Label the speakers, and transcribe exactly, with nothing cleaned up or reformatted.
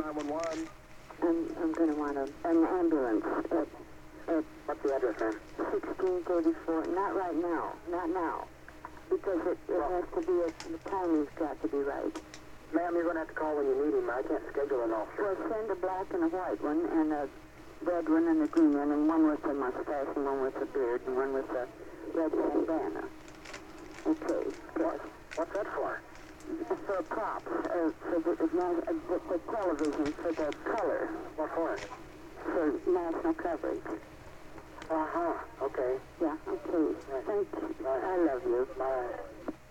Speaker 1: nine one one.
Speaker 2: I'm, I'm going to want a, an ambulance at, at
Speaker 1: What's the address, ma'am?
Speaker 2: sixteen thirty-four. Not right now. Not now. Because it, it
Speaker 1: Well,
Speaker 2: has to be, a, the timing's got to be right.
Speaker 1: Ma'am, you're going to have to call when you need him. I can't schedule an officer.
Speaker 2: Well, send a black and a white one, and a red one and a green one, and one with a mustache, and one with a beard, and one with a red bandana. Okay.
Speaker 1: What? What's that for?
Speaker 2: For props, uh, for the, uh, the, the television, for the color,
Speaker 1: What for?
Speaker 2: for national coverage.
Speaker 1: Uh-huh. Okay.
Speaker 2: Yeah, okay.
Speaker 1: Right.
Speaker 2: Thank you.
Speaker 1: Right.
Speaker 2: I love you.
Speaker 1: Bye.